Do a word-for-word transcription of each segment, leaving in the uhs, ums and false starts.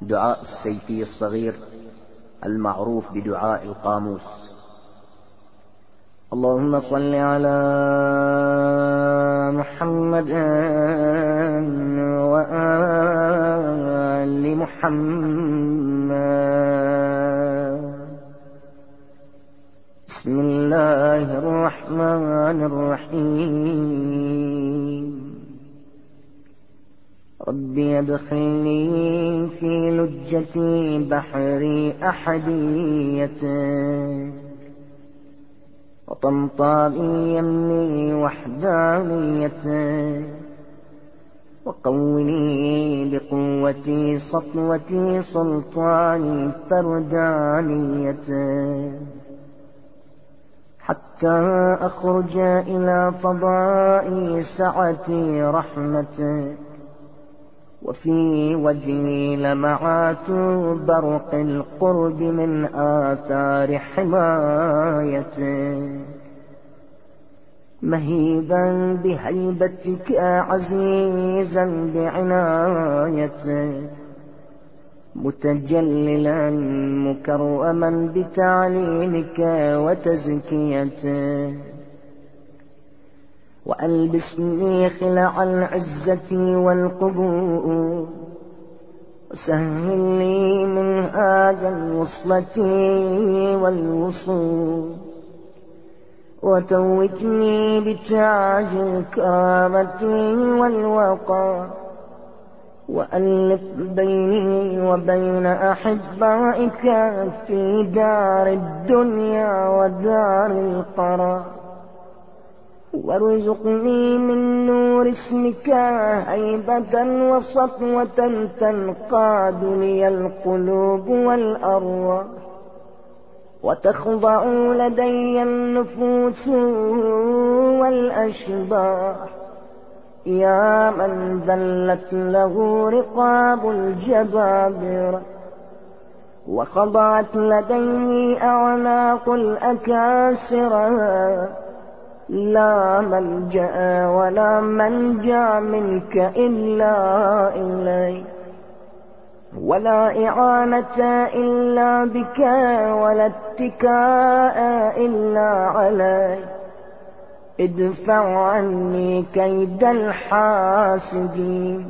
دعاء السيفي الصغير المعروف بدعاء القاموس. اللهم صل على محمد وآل محمد. بسم الله الرحمن الرحيم. ربي ادخلني في لجة بحر أحديته وطمطام يمني وحدانيته وقوني بقوتي سطوتي سلطاني فردانيته حتى أخرج إلى فضاء سعتي رحمته وفي وجهي لمعات برق القرب من آثار حمايته مهيبا بهيبتك عزيزا بعنايته متجللا مكرما بتعليمك وتزكيته وألبسني خلع العزة والقبول وسهل لي من هذا الوصلة والوصول وتوجني بتاج الكرامة والوقار وألف بيني وبين أحبائك في دار الدنيا ودار القرار وارزقني من نور اسمك هيبة وسطوة تنقاد لي القلوب والأرواح وتخضع لدي النفوس والأشباح يا من ذلت له رقاب الجبابرة وخضعت لديه أعناق الأكاسرة لا ملجأ ولا منجا منك إلا إليك ولا إعانة إلا بك ولا اتكاء إلا عليك ادفع عني كيد الحاسدين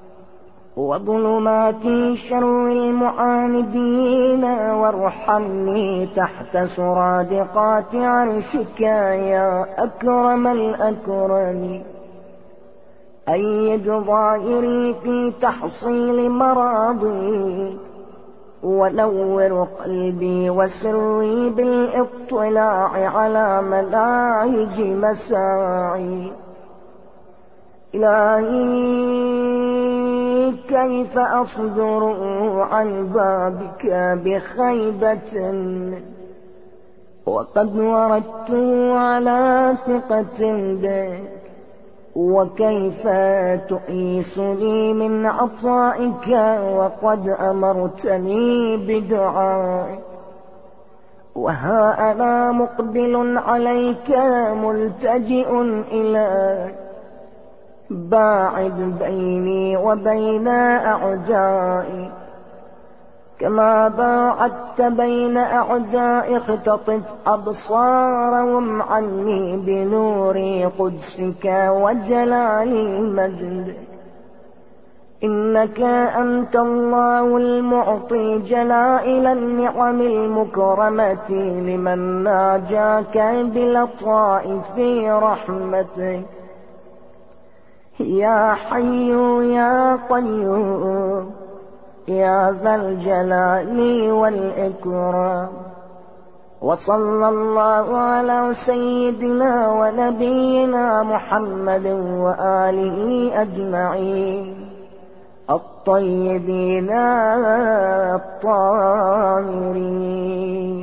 وظلمات شر المعاندين وارحمني تحت سرادقات عرشك يا أكرم الأكرمين أيد ظاهري في تحصيل مراضي ونور قلبي وسري بالاطلاع على ملاهج مساعي إلهي كيف أصدر عن بابك بخيبة وقد وردت على ثقة بك وكيف تؤيسني من عطائك وقد أمرتني بدعائك وها أنا مقبل عليك ملتجئ إليك باعد بيني وبين أعدائي كما باعدت بين أعدائي اختطف أبصارهم عني بنور قدسك وجلال مجدك إنك أنت الله المعطي جلائل النعم المكرمة لمن ناجاك بلطائف رحمتك يا حي يا قيوم يا ذا الجلال والإكرام وصلى الله على سيدنا ونبينا محمد وآله أجمعين الطيبين الطاهرين.